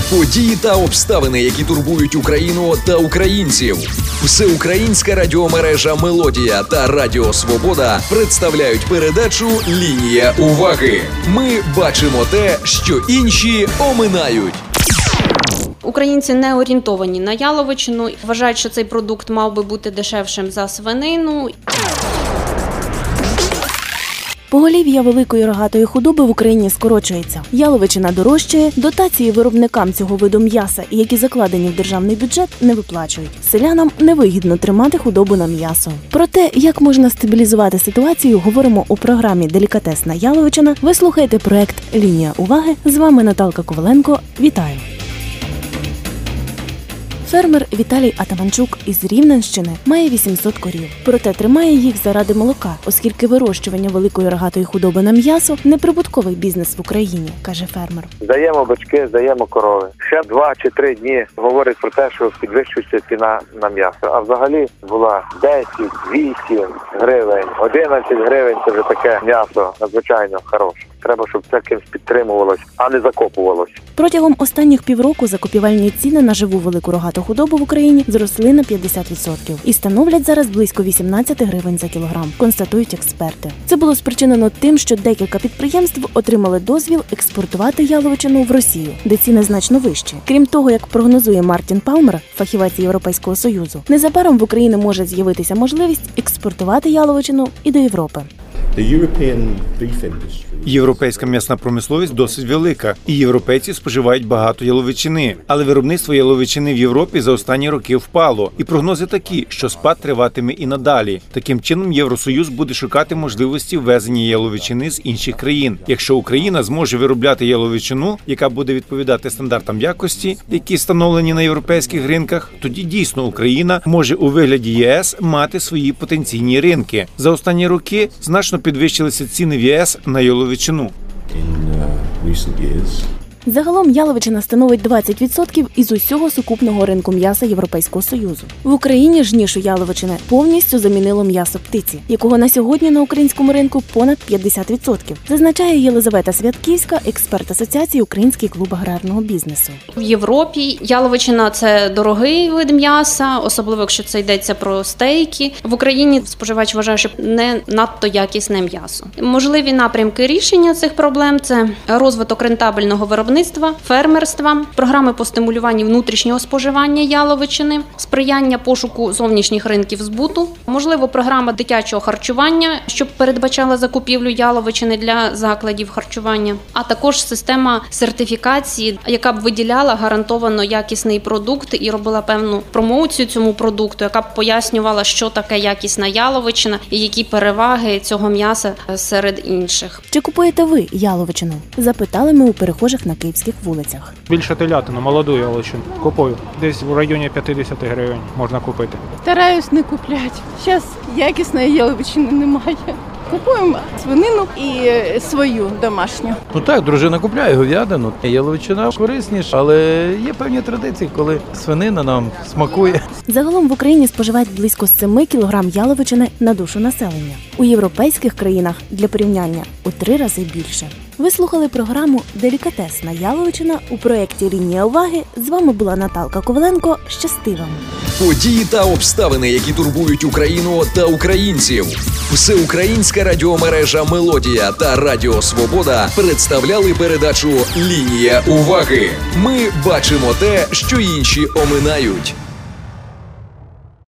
Події та обставини, які турбують Україну та українців. Всеукраїнська радіомережа «Мелодія» та Радіо Свобода представляють передачу «Лінія уваги». Ми бачимо те, що інші оминають. Українці не орієнтовані на яловичину, вважають, що цей продукт мав би бути дешевшим за свинину. Поголів'я великої рогатої худоби в Україні скорочується. Яловичина дорожчає, дотації виробникам цього виду м'яса, які закладені в державний бюджет, не виплачують. Селянам невигідно тримати худобу на м'ясо. Про те, як можна стабілізувати ситуацію, говоримо у програмі «Делікатесна яловичина». Ви слухаєте проект «Лінія уваги». З вами Наталка Коваленко. Вітаю! Фермер Віталій Атаманчук із Рівненщини має 800 корів. Проте тримає їх заради молока, оскільки вирощування великої рогатої худоби на м'ясо – неприбутковий бізнес в Україні, каже фермер. Здаємо бочки, здаємо корови. Ще 2 чи 3 дні говорять про те, що підвищується ціна на м'ясо. А взагалі була 10, 8 гривень, 11 гривень – це вже таке м'ясо надзвичайно хороше. Треба, щоб це кимось підтримувалось, а не закопувалось. Протягом останніх півроку закупівельні ціни на живу велику рогату худобу в Україні зросли на 50% і становлять зараз близько 18 гривень за кілограм, констатують експерти. Це було спричинено тим, що декілька підприємств отримали дозвіл експортувати яловичину в Росію, де ціни значно вищі. Крім того, як прогнозує Мартін Палмер, фахівець Європейського Союзу, незабаром в Україні може з'явитися можливість експортувати яловичину і до Європи. Європейська м'ясна промисловість досить велика, і європейці споживають багато яловичини. Але виробництво яловичини в Європі за останні роки впало. І прогнози такі, що спад триватиме і надалі. Таким чином, Євросоюз буде шукати можливості ввезення яловичини з інших країн. Якщо Україна зможе виробляти яловичину, яка буде відповідати стандартам якості, які встановлені на європейських ринках, тоді дійсно Україна може у вигляді ЄС мати свої потенційні ринки. За останні роки значно підвищилися ціни в ЄС на яловичину. Загалом яловичина становить 20% із усього сукупного ринку м'яса Європейського Союзу. В Україні ж нішу яловичини повністю замінило м'ясо птиці, якого на сьогодні на українському ринку понад 50%, зазначає Єлизавета Святківська, експерт Асоціації «Український клуб аграрного бізнесу». В Європі яловичина – це дорогий вид м'яса, особливо якщо це йдеться про стейки. В Україні споживач вважає, що не надто якісне м'ясо. Можливі напрямки рішення цих проблем – це розвиток рентабельного виробництва, фермерства, програми по стимулюванню внутрішнього споживання яловичини, сприяння пошуку зовнішніх ринків збуту, можливо, програма дитячого харчування, щоб передбачала закупівлю яловичини для закладів харчування, а також система сертифікації, яка б виділяла гарантовано якісний продукт і робила певну промоцію цьому продукту, яка б пояснювала, що таке якісна яловичина і які переваги цього м'яса серед інших. Чи купуєте ви яловичину? Запитали ми у перехожих на київських вулицях. Більше телятину, молоду яловичину купую. Десь в районі 50 гривень можна купити. Стараюсь не купляти. Зараз якісної яловичини немає. Купуємо свинину і свою домашню. Ну так, дружина купляє говядину. Яловичина корисніша, але є певні традиції, коли свинина нам смакує. Загалом в Україні споживають близько 7 кілограм яловичини на душу населення. У європейських країнах, для порівняння, у 3 рази більше. Ви слухали програму «Делікатесна яловичина» у проєкті «Лінія уваги». З вами була Наталка Коваленко. Щасти вам! Події та обставини, які турбують Україну та українців. Всеукраїнська радіомережа «Мелодія» та Радіо Свобода представляли передачу «Лінія уваги». Ми бачимо те, що інші оминають.